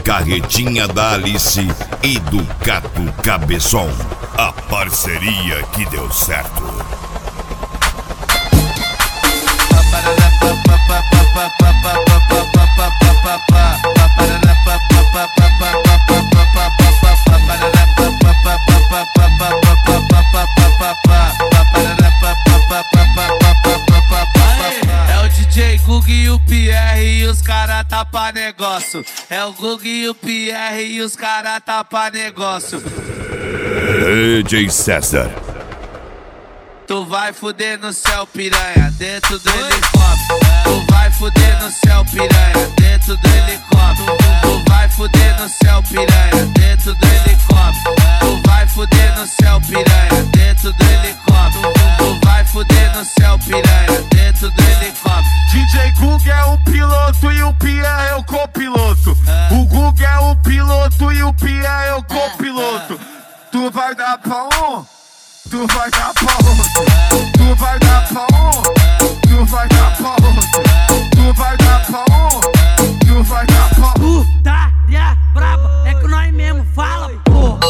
Carretinha da Alice e do Cato Cabeção. A parceria que deu certo. É o DJ Gug e o Pierre e os cara tá pra negócio. É o Gug e o Pierre e os cara tá pra negócio. DJ César. Tu vai fuder no céu, piranha, dentro do helicóptero. Tu vai fuder no céu, piranha, dentro do helicóptero. Tu vai fuder no céu, piranha, dentro do helicóptero. Tu vai fuder no céu, piranha, dentro do helicóptero. Tu vai fuder no céu, piranha, dentro do helicóptero. DJ Gug é o piloto e o Pierre é o copiloto. O Gug é o piloto e o Pierre é o copiloto. Tu vai dar pra um, tu vai dar pra outro. Tu vai dar pra um, tu vai dar pra outro. Tu vai dar pra um, tu vai dar pra outro. Putaria braba, é que nós mesmo fala, pô.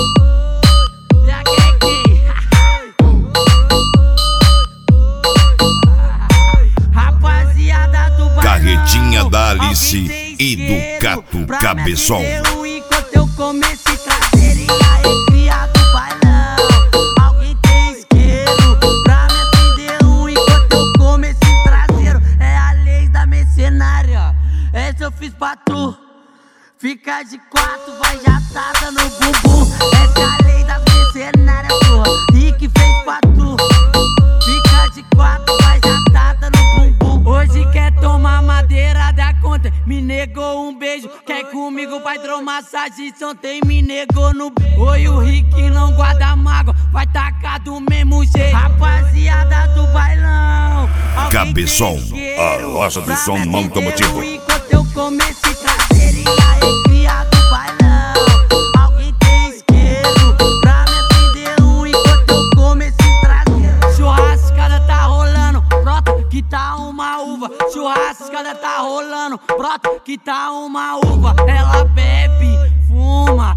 Rapaziada do bailão, Carretinha da Alice e do Cato Cabeção. enquanto eu começo a trazer e aí cria do bailão. Alguém tem isqueiro pra me acender enquanto eu começo em traseiro. É a lei da mercenária, essa eu fiz pra tu. Fica de quatro, vai jatada no bumbum. Essa é a lei das mercenárias, porra, e que fez pra tu. Fica de quatro, vai jatada no bumbum. Hoje quer tomar madeira da conta, me negou um beijo. Quer comigo, vai hidromassagem, ontem me negou no beijo. Oi, o Rick não guarda mágoa, vai tacar do mesmo jeito. Rapaziada do bailão, Cabeção, a loja do som automotivo. enquanto eu começo a trazer e aí cria do bailão. Alguém tem isqueiro pra me acender enquanto eu começo a trazer. Churrascada tá rolando, brota que tá uma uva. Churrascada tá rolando, brota que tá uma uva. Ela bebe, fuma,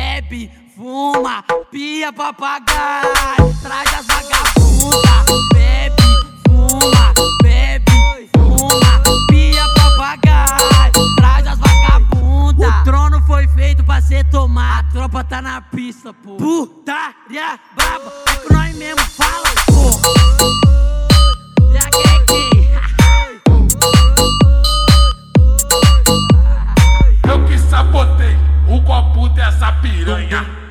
pia papagaio, traz as vagabundas. Bebe, fuma, pia papagaio, traz as vagabundas. O trono foi feito pra ser tomado, a tropa tá na pista, pô. Putaria braba, é que nós mesmo fala, pô. Eu que sabotei o copo dessa piranha.